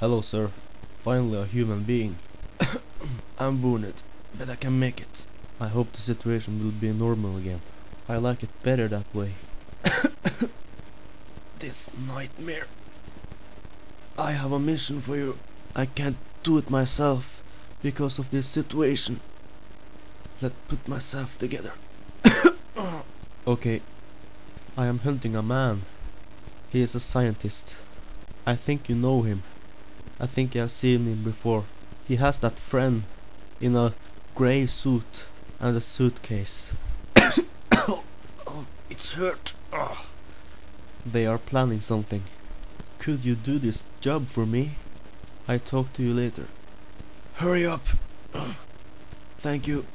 Hello, sir. Finally a human being. I'm wounded, but I can make it. I hope the situation will be normal again. I like it better that way. This nightmare. I have a mission for you. I can't do it myself because of this situation. Let's put myself together. Okay, I am hunting a man. He is a scientist. I think you know him. I think I have seen him before. He has that friend in a grey suit and a suitcase. Oh, it's hurt. They are planning something. Could you do this job for me? I talk to you later. Hurry up. Thank you.